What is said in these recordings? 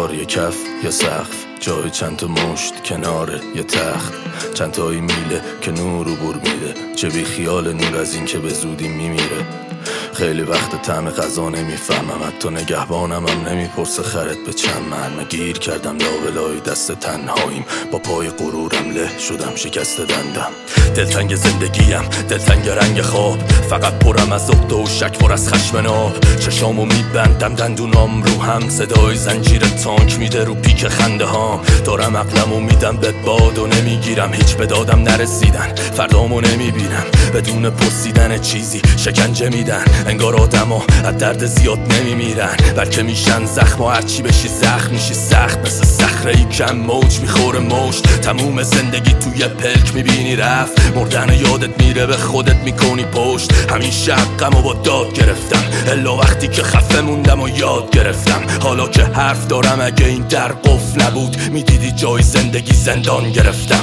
دیوار، یه کف، یه سقف، جای چند تا مشت کنار یه تخت، چند تایی میله که نور عبور میده. چه بی خیال نور از این که به زودی میمیره. خیلی وقت طعم غذا نمیفهمم، حتی نگهبانم هم نمیپرسه خرت به چند من. گیر کردم لابلای دست تنهاییم، با پای غرورم له شدم شکست دندم. دلتنگ زندگیم، دلتنگ رنگ خواب، فقط پرم از عقده و شک، پر از خشم ناب. چشامو میبندم، دندونام رو هم، صدای زنجیر تانک میده رو پیک خنده هام. دارم عقلمو میدم به باد و نمیگیرم، هیچ به دادم نرسیدن، فردامو نمیبینم. بدون پرسیدن چیزی شکنجه میدن، انگار آدما از درد زیاد نمیمیرن، بلکه میشن زخم و هرچی بشی زخم میشی سخت. مثل صخره‌ای کم موج میخوره مشت، تموم زندگی توی پلک میبینی رفت. مردن یادت میره، به خودت میکنی پشت. همیشه حقمو با داد گرفتم، الا وقتی که خفه موندم و یاد گرفتم. حالا که حرف دارم، اگه این در قفل نبود میدیدی جای زندگی زندان گرفتم.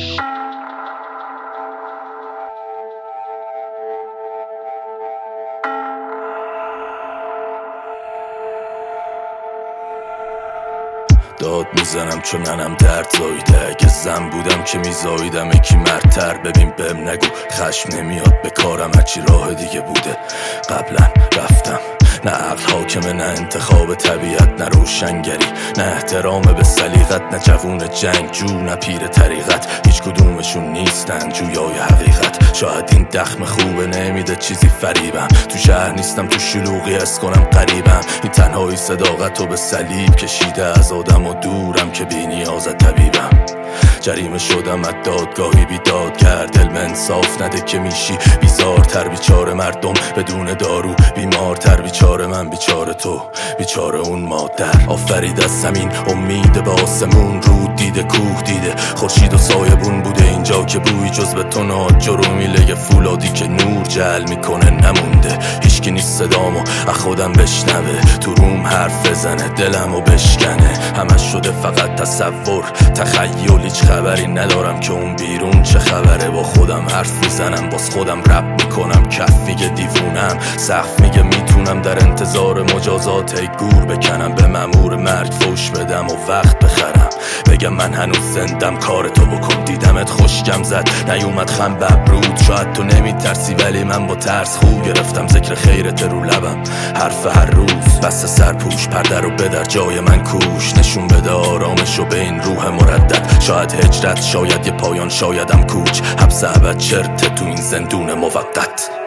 داد میزنم چون منم درد زایده، اگه زن بودم که میزایدم یکی مرتر. ببین بهم نگو خشم نمیاد به کارم، هرچی راه دیگه بوده قبلا رفتم. نه عقل حاکمه، نه انتخاب طبیعت، نه روشنگری، نه احترام به سلیقت، نه جوون جنگجو، نه پیر طریقت. هیچ کدومشون نیستن جویای حقیقت. شاید این دخم خوبه نمیده چیزی فریبم، تو شهر نیستم تو شلوغی حس کنم قریبم. این تنهایی صداقتو به صلیب کشیده، از آدم و دورم که بی نیاز طبیبم. جریمه شدم از دادگاهی بیدادگر، دل انصاف نده که میشی بیزارتر. بیچاره مردم بدون دارو، بیمارتر. بیچاره من، بیچاره تو، بیچاره اون مادر. آفرید از زمین امید به آسمون، رود دیده کوه دیده، خورشید و سایبون بوده اینجا که بوی جز به تو ناجر و میله فولادی که نور جل میکنه نمونده. هیچکی نیست صدامو از خودم بشنوه، تو روم حرف بزنه دلمو بشکنه. همش شده فقط تصور، تخیل، هیچ خبری ندارم که اون بیرون چه خبره. با خودم حرف میزنم، باز خودم رپ میکنم. کف میگه دیوونم، سقف میگه میتونم. در انتظار مجازات ای گور بکنم، به مأمور مرگ فوش بدم و وقت بخرم. بگم من هنوز زندم، کارتو بکن. دیدمت خوشگم زد، نیومد خم ببرود. شاید تو نمیترسی ولی من با ترس خوب گرفتم. ذکر خیرت رو لبم، حرف هر روز. بس سرپوش، پرده رو بدر جای من کوش. نشون بده آرامشو به این روح مردد. شاید هجرت، شاید یه پایان، شایدم کوچ. حبس ابد چرته تو این زندون موقت.